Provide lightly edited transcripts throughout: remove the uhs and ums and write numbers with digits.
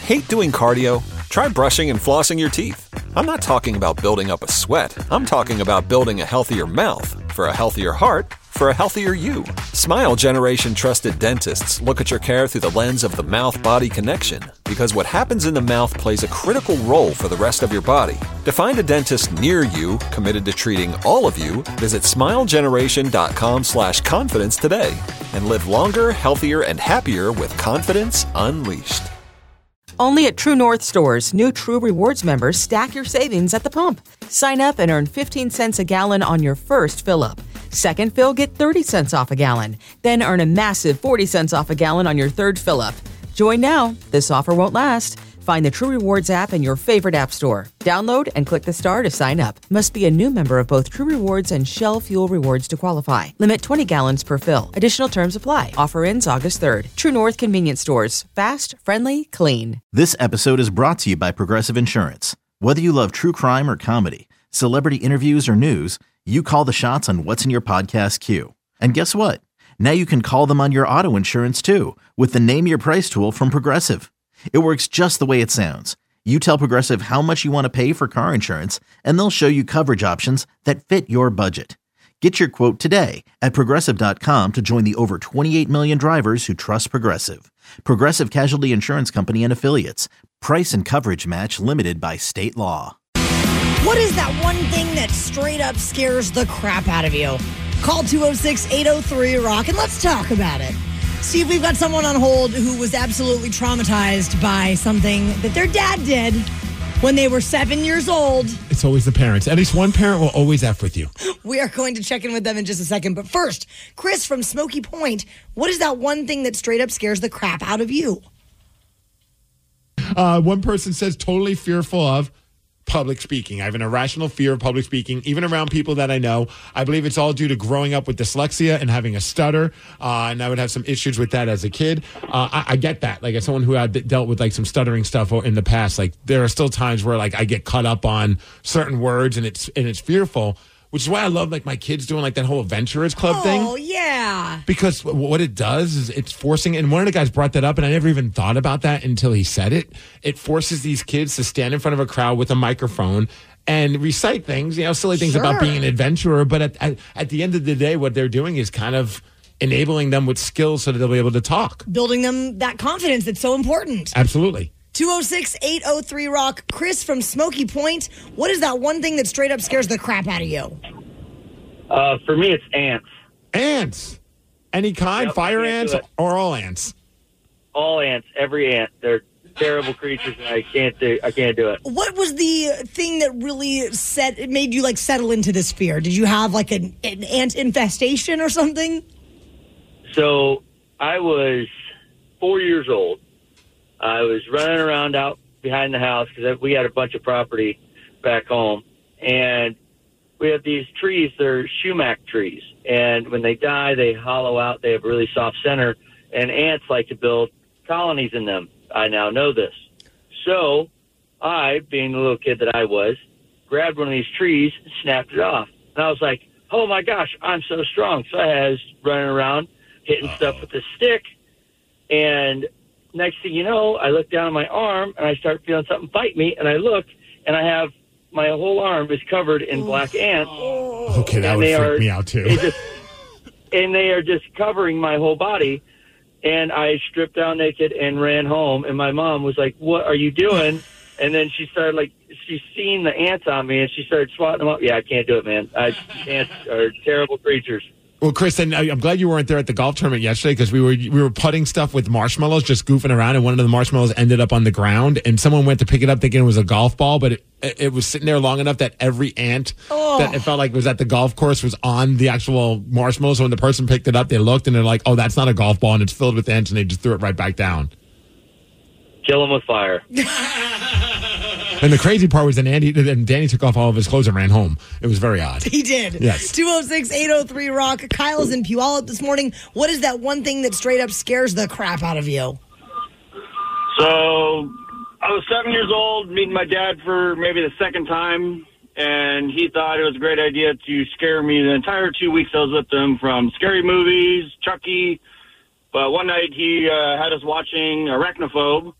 Hate doing cardio? Try brushing and flossing your teeth. I'm not talking about building up a sweat. I'm talking about building a healthier mouth for a healthier heart for a healthier you. Smile Generation trusted dentists look at your care through the lens of the mouth-body connection because what happens in the mouth plays a critical role for the rest of your body. To find a dentist near you committed to treating all of you, visit smilegeneration.com/confidence today and live longer, healthier, and happier with confidence unleashed. Only at True North stores, new True Rewards members stack your savings at the pump. Sign up and earn 15 cents a gallon on your first fill-up. Second fill, get 30 cents off a gallon. Then earn a massive 40 cents off a gallon on your third fill-up. Join now. This offer won't last. Find the True Rewards app in your favorite app store. Download and click the star to sign up. Must be a new member of both True Rewards and Shell Fuel Rewards to qualify. Limit 20 gallons per fill. Additional terms apply. Offer ends August 3rd. True North Convenience Stores. Fast, friendly, clean. This episode is brought to you by Progressive Insurance. Whether you love true crime or comedy, celebrity interviews or news, you call the shots on what's in your podcast queue. And guess what? Now you can call them on your auto insurance too with the Name Your Price tool from Progressive. It works just the way it sounds. You tell Progressive how much you want to pay for car insurance, and they'll show you coverage options that fit your budget. Get your quote today at Progressive.com to join the over 28 million drivers who trust Progressive. Progressive Casualty Insurance Company and Affiliates. Price and coverage match limited by state law. What is that one thing that straight up scares the crap out of you? Call 206-803-ROCK and let's talk about it. See if we've got someone on hold who was absolutely traumatized by something that their dad did when they were 7 years old. It's always the parents. At least one parent will always F with you. We are going to check in with them in just a second. But first, Chris from Smoky Point, what is that one thing that straight up scares the crap out of you? One person says totally fearful of public speaking. I have an irrational fear of public speaking, even around people that I know. I believe it's all due to growing up with dyslexia and having a stutter, and I would have some issues with that as a kid. I get that. Like, as someone who had dealt with like some stuttering stuff in the past, like there are still times where like I get caught up on certain words and it's fearful. Which is why I love like my kids doing like that whole Adventurers Club thing. Oh, yeah. Because what it does is it's forcing, and one of the guys brought that up, and I never even thought about that until he said it. It forces these kids to stand in front of a crowd with a microphone and recite things, silly things about being an adventurer. But at the end of the day, what they're doing is kind of enabling them with skills so that they'll be able to talk. Building them that confidence that's so important. Absolutely. 206-803-ROCK. Chris from Smoky Point, what is that one thing that straight up scares the crap out of you? For me, it's ants. Ants? Any kind? Yep, fire ants or all ants? All ants. Every ant. They're terrible creatures, and I can't do it. What was the thing that really made you like settle into this fear? Did you have like an ant infestation or something? So I was 4 years old. I was running around out behind the house because we had a bunch of property back home. And we have these trees. They're sumac trees. And when they die, they hollow out. They have a really soft center. And ants like to build colonies in them. I now know this. So I, being the little kid that I was, grabbed one of these trees and snapped it off. And I was like, oh, my gosh, I'm so strong. So I was running around, hitting stuff with a stick. And next thing you know, I look down at my arm, and I start feeling something bite me, and I look, and I have my whole arm is covered in black ants. Okay, that would freak me out, too. And they are just covering my whole body, and I stripped down naked and ran home, and my mom was like, what are you doing? And then she started, she's seen the ants on me, and she started swatting them up. Yeah, I can't do it, man. Ants are terrible creatures. Well, Chris, and I'm glad you weren't there at the golf tournament yesterday because we were putting stuff with marshmallows, just goofing around, and one of the marshmallows ended up on the ground, and someone went to pick it up thinking it was a golf ball, but it was sitting there long enough that every ant that it felt like was at the golf course was on the actual marshmallow. So when the person picked it up, they looked, and they're like, oh, that's not a golf ball, and it's filled with ants, and they just threw it right back down. Kill them with fire. And the crazy part was that Danny took off all of his clothes and ran home. It was very odd. He did. Yes. 206-803-ROCK. Kyle's in Puyallup this morning. What is that one thing that straight up scares the crap out of you? So I was 7 years old, meeting my dad for maybe the second time, and he thought it was a great idea to scare me the entire 2 weeks I was with him, from scary movies, Chucky. But one night he had us watching Arachnophobe,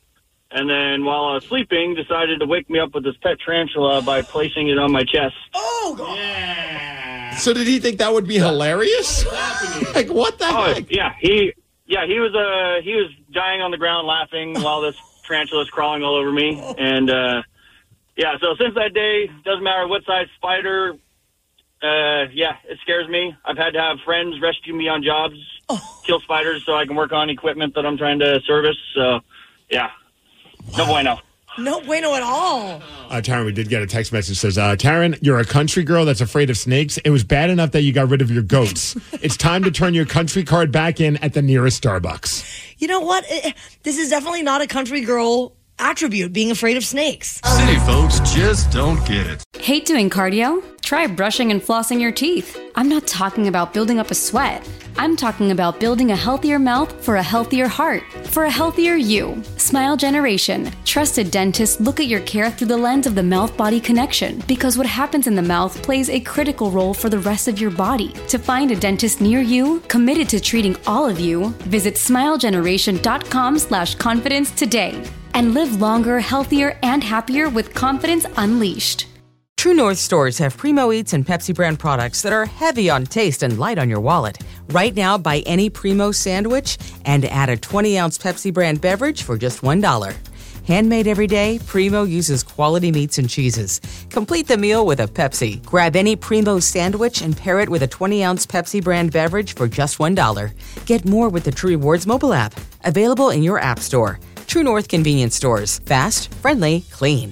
and then while I was sleeping, decided to wake me up with this pet tarantula by placing it on my chest. Oh, God. Yeah. So did he think that would be hilarious? Like, what the heck? Yeah, he was dying on the ground laughing while this tarantula is crawling all over me. And, so since that day, doesn't matter what size spider, it scares me. I've had to have friends rescue me on jobs, kill spiders so I can work on equipment that I'm trying to service. So, yeah, no bueno. No bueno at all. Taryn, we did get a text message that says, Taryn, you're a country girl that's afraid of snakes. It was bad enough that you got rid of your goats. It's time to turn your country card back in at the nearest Starbucks. You know what? This is definitely not a country girl attribute, being afraid of snakes. City folks just don't get it. Hate doing cardio? Try brushing and flossing your teeth. I'm not talking about building up a sweat. I'm talking about building a healthier mouth for a healthier heart, for a healthier you. Smile Generation. Trusted dentists look at your care through the lens of the mouth-body connection, because what happens in the mouth plays a critical role for the rest of your body. To find a dentist near you, committed to treating all of you, visit smilegeneration.com/confidence today. And live longer, healthier, and happier with confidence unleashed. True North stores have Primo Eats and Pepsi brand products that are heavy on taste and light on your wallet. Right now, buy any Primo sandwich and add a 20-ounce Pepsi brand beverage for just $1. Handmade every day, Primo uses quality meats and cheeses. Complete the meal with a Pepsi. Grab any Primo sandwich and pair it with a 20-ounce Pepsi brand beverage for just $1. Get more with the True Rewards mobile app. Available in your app store. True North convenience stores. Fast, friendly, clean.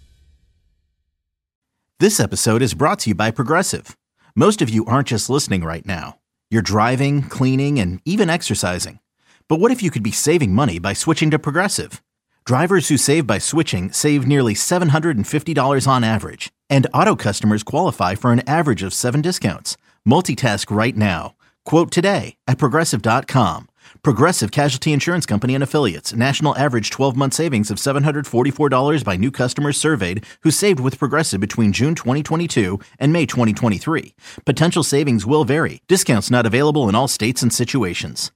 This episode is brought to you by Progressive. Most of you aren't just listening right now. You're driving, cleaning, and even exercising. But what if you could be saving money by switching to Progressive? Drivers who save by switching save nearly $750 on average. And auto customers qualify for an average of 7 discounts. Multitask right now. Quote today at Progressive.com. Progressive Casualty Insurance Company and Affiliates. National average 12-month savings of $744 by new customers surveyed who saved with Progressive between June 2022 and May 2023. Potential savings will vary. Discounts not available in all states and situations.